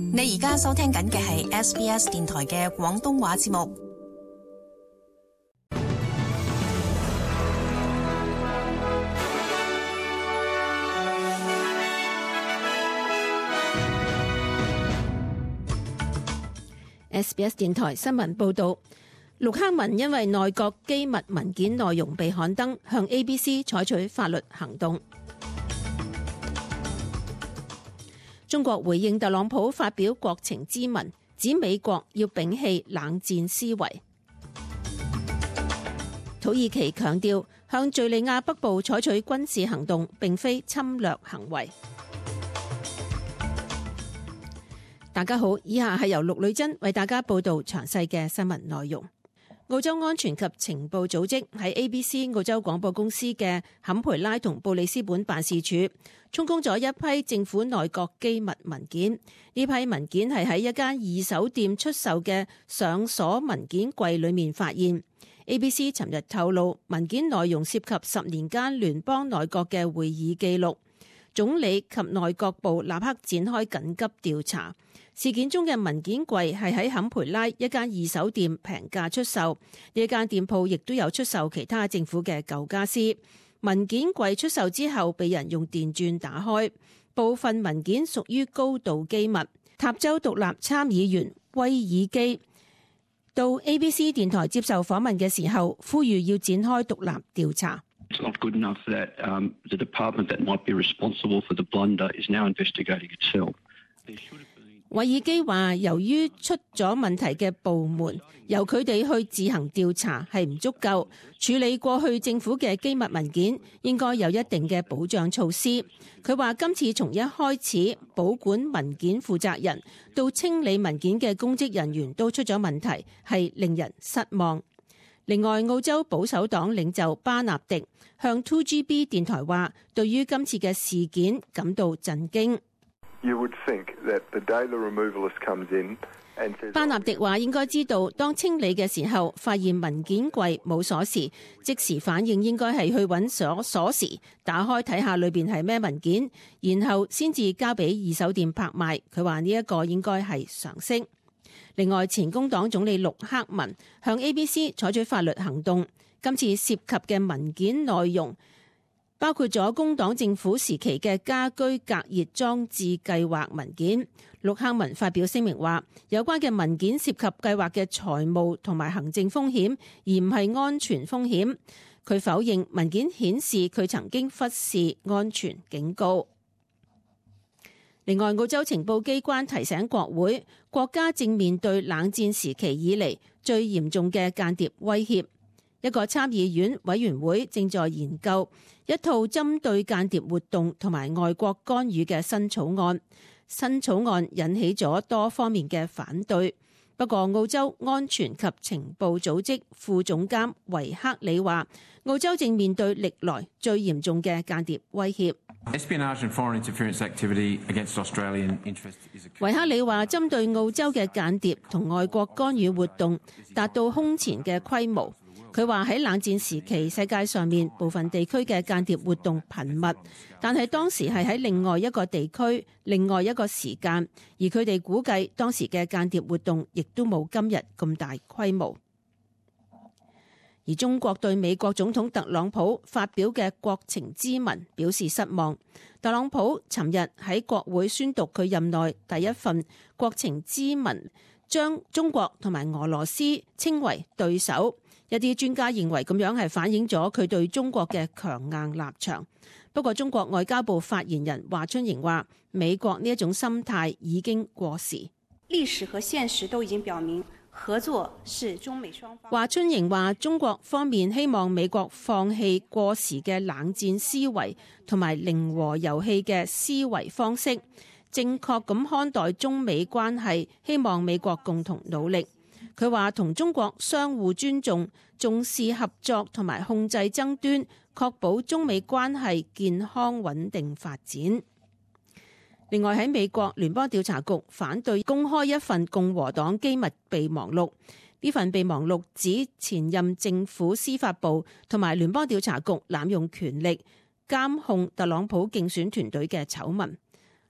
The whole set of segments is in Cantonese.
你而家收聽緊嘅係 SBS 電台嘅廣東話節目。 SBS 電台新聞報導，陸克文因為內閣機密文件內容被刊登，向 ABC 採取法律行動。中國回應特朗普發表國情咨文，指美國要摒棄冷戰思維。土耳其強調，向敘利亞北部採取軍事行動並非侵略行為。大家好，以下係由陸女珍為大家報道詳細嘅新聞內容。澳洲安全及情報組織喺 ABC 澳洲廣播公司嘅坎培拉同布里斯本辦事處充公咗一批政府內閣機密文件。呢批文件係喺一間二手店出售嘅上鎖文件櫃裏面發現。ABC 尋日透露，文件內容涉及10年間聯邦內閣嘅會議記錄。總理及內閣部立刻展開緊急調查。事件中嘅文件櫃係喺坎培拉一間二手店平價出售，呢間店鋪亦都有出售其他政府嘅舊家私。文件櫃出售之後被人用電鑽打開，部分文件屬於高度機密。塔州獨立參議員威爾基到 ABC 電台接受訪問嘅時候，呼籲要展開獨立調查。 It's not good enough that the department that might be responsible for the blunder is now investigating itself. 韋爾基話，由於出咗問題嘅部門由佢哋去自行調查係唔足夠，處理過去政府嘅機密文件應該有一定嘅保障措施。佢話今次從一開始保管文件負責人到清理文件嘅公職人員都出咗問題，係令人失望。另外，澳洲保守黨領袖巴納迪向 2GB 電台話，對於今次嘅事件感到震驚。巴納迪話應該知道，當清理嘅時候發現文件櫃冇鎖匙，即時反應應該係去揾鎖匙，打開睇下裏邊係咩文件，然後先至交俾二手店拍賣。佢話呢一個應該係常識。另外，前工黨總理陸克文向 ABC 採取法律行動，今次涉及嘅文件內容包括咗工黨政府時期嘅家居隔熱裝置計劃文件。陸克文發表聲明話，有關嘅文件涉及計劃嘅財務同埋行政風險，而唔係安全風險。佢否認文件顯示佢曾經忽視安全警告。另外，澳洲情報機關提醒國會，國家正面對冷戰時期以嚟最嚴重嘅間諜威脅。一個參議院委員會正在研究一套針對間諜活動同埋外國干預嘅新草案。新草案引起咗多方面嘅反對。不過，澳洲安全及情報組織副總監維克里話，澳洲正面對歷來最嚴重嘅間諜威脅。維克里話，針對澳洲嘅間諜同外國干預活動達到空前嘅規模。佢話喺冷戰時期，世界上面部分地區嘅間諜活動頻密，但係當時係喺另外一個地區、另外一個時間，而佢哋估計當時嘅間諜活動亦都冇今日咁大規模。而中國對美國總統特朗普發表嘅國情咨文表示失望。特朗普尋日喺國會宣讀佢任內第一份國情咨文，將中國同埋俄羅斯稱為對手。一啲專家認為咁樣係反映咗佢對中國嘅強硬立場。不過，中國外交部發言人華春瑩話，美國呢一種心態已經過時。 歷史和現實都已經表明，合作是中美雙方。 華春瑩話，中國方面希望美國放棄過時嘅冷戰思維同埋零和遊戲嘅思維方式，正確咁看待中美關係，希望美國共同努力。佢話同中國相互尊重，重視合作同埋控制爭端，確保中美關係健康穩定發展。另外，喺美國聯邦調查局反對公開一份共和黨機密備忘錄，呢份備忘錄指前任政府司法部同埋聯邦調查局濫用權力監控特朗普競選團隊嘅醜聞。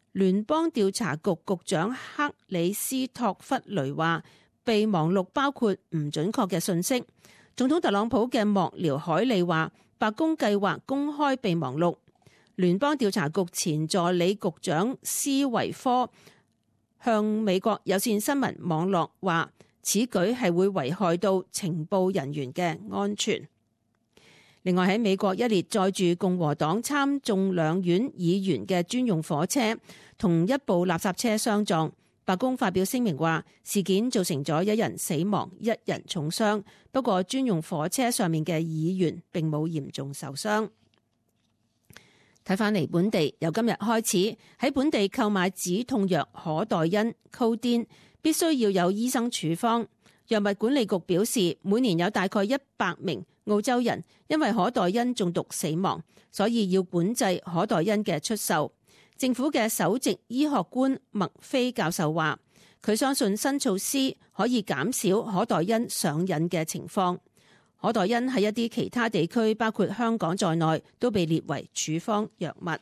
聯邦調查局局長克里斯托弗雷話，備忘錄包括唔準確嘅信息。總統特朗普嘅幕僚海利話，白宮計劃公開備忘錄。聯邦調查局前助理局長斯維科向美國有線新聞網絡話，此舉係會危害到情報人員嘅安全。另外喺美國，一列載住共和黨參眾兩院議員嘅專用火車同一部垃圾車相撞。白宮發表聲明話，事件造成咗1人死亡、1人重傷，不過專用火車上面嘅議員並冇嚴重受傷。睇返嚟本地，由今日開始喺本地購買止痛藥可待因 Codeine 必須要有醫生處方。藥物管理局表示，每年有大概100名澳洲人因為可待因中毒死亡，所以要管制可待因嘅出售。政府嘅首席醫學官麥菲教授話，佢相信新措施可以減少可待因上癮嘅情況。可待因喺一啲其他地區，包括香港在內，都被列為處方藥物。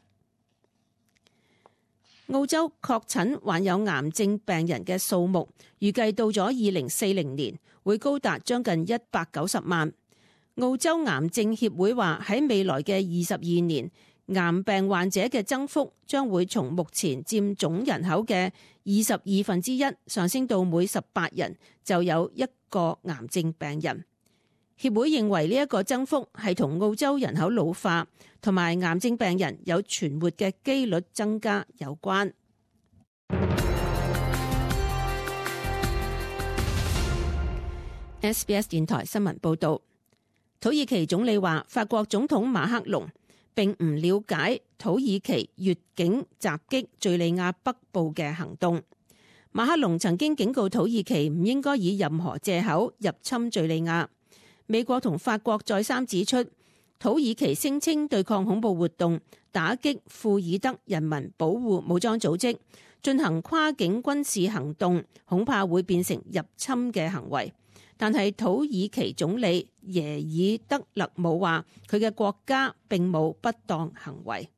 澳洲確診患有癌症病人嘅數目預計到咗2040年會高達將近190萬。澳洲癌症協會話，喺未來嘅22年，癌病患者嘅增幅將會從目前佔總人口嘅1/22上升到每18人就有一個癌症病人。協會認為呢一個增幅係同澳洲人口老化同埋癌症病人有存活嘅機率增加有關。SBS 電台新聞報導，土耳其總理話，法國總統馬克龍並唔了解土耳其越境襲擊敘利亞北部嘅行動。馬克龍曾經警告土耳其唔應該以任何藉口入侵敘利亞。美國同法國再三指出，土耳其聲稱對抗恐怖活動、打擊庫爾德人民保護武裝組織、進行跨境軍事行動，恐怕會變成入侵嘅行為。但係土耳其總理耶爾德勒姆話，佢嘅國家並冇不當行為。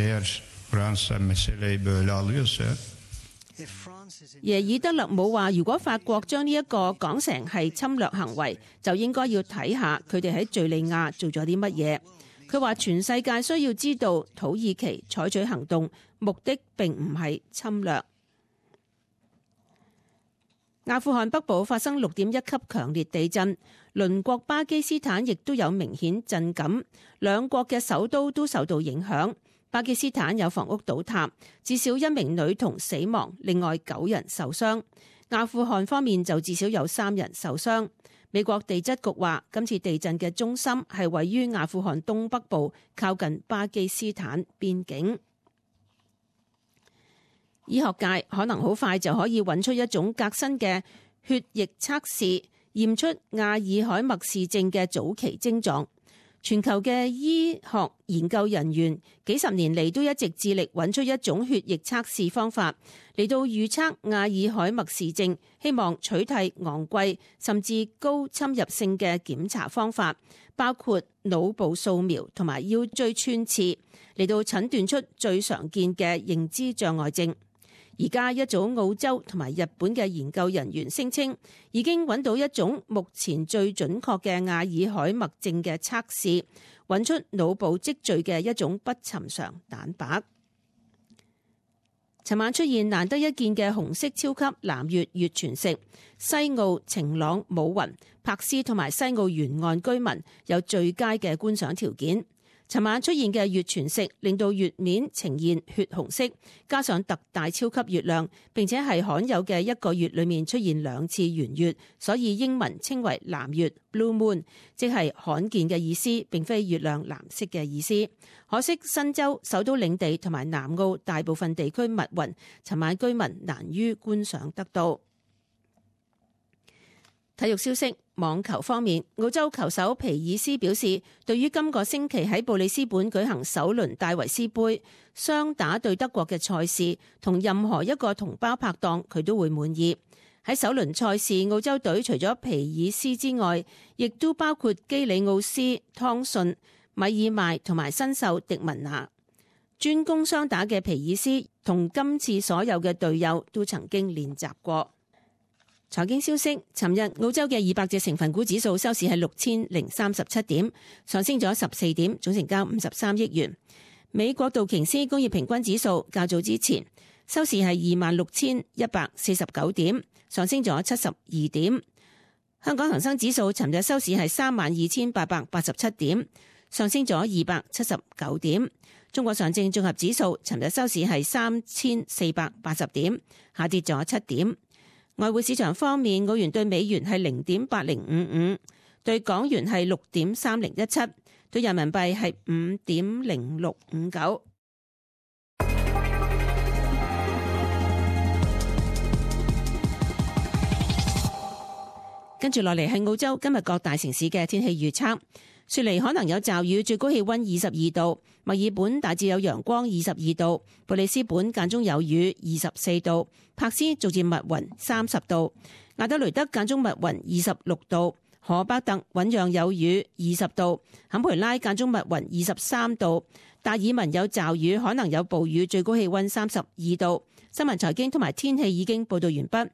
耶爾德勒姆話，如果法國將呢一個講成係侵略行為，就應該要睇下佢哋喺敘利亞做咗啲乜嘢。佢話全世界需要知道土耳其採取行動目的並唔係侵略。阿富汗北部發生6.1級強烈地震，鄰國巴基斯坦亦都有明顯震感，兩國嘅首都都受到影響。巴基斯坦有房屋倒塌，至少1名女童死亡，另外9人受傷。阿富汗方面就至少有3人受傷。美國地質局話，今次地震嘅中心係位於阿富汗東北部，靠近巴基斯坦邊境。醫學界可能好快就可以揾出一種革新嘅血液測試，驗出阿爾海默氏症嘅早期症狀。全球嘅醫學研究人員幾十年嚟都一直致力揾出一種血液測試方法嚟到預測阿爾海默氏症，希望取替昂貴甚至高侵入性嘅檢查方法，包括腦部掃描同埋腰椎穿刺，嚟到診斷出最常見嘅認知障礙症。而家一組澳洲同埋日本嘅研究人員聲稱，已經揾到一種目前最準確嘅阿爾海默症嘅測試，揾出腦部積聚嘅一種不尋常蛋白。尋晚出現難得一見嘅紅色超級藍月月全食，西澳晴朗冇雲，柏斯同埋西澳沿岸居民有最佳嘅觀賞條件。尋晚出現嘅月全食令到月面呈現血紅色，加上特大超級月亮，並且係罕有嘅一個月裏面出現2次圓月，所以英文稱為藍月 （Blue Moon）， 即係罕見嘅意思，並非月亮藍色嘅意思。可惜新州、首都領地同埋南澳大部分地區密雲，尋晚居民難於觀賞得到。體育消息，網球方面，澳洲球手皮爾斯表示，對於今個星期喺布里斯本舉行首輪戴維斯杯雙打對德國嘅賽事，同任何一個同胞拍檔佢都會滿意。喺首輪賽事，澳洲隊除咗皮爾斯之外，亦都包括基里奧斯、湯遜、米爾邁同埋新秀迪文拿。 專攻雙打嘅皮爾斯同今次所有嘅隊友都曾經練習過。財經消息，尋日澳洲嘅200隻成分股指數收市係6037點，上升咗14點，總成交53億元。美國道瓊斯工業平均指數較早之前收市係26,149點，上升咗72點。香港恒生指數尋日收市係32,887點，上升咗279點。中國上證綜合指數尋日收市係3,480點，下跌咗7點。外匯市場方面，澳元對美元係0.8055，對港元係6.3017，對人民幣係5.0659。跟住落嚟係澳洲今日各大城市嘅天氣預測。雪梨可能有驟雨，最高氣溫22度；墨爾本大致有陽光22度；布里斯本間中有雨24度；柏斯逐漸密雲30度；亞德雷德間中密雲26度；荷伯特醞釀有雨20度；坎培拉間中密雲23度；達爾文有驟雨，可能有暴雨，最高氣溫32度。新聞財經同埋天氣已經報道完畢。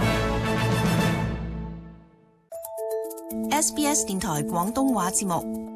SBS 電台廣東話節目。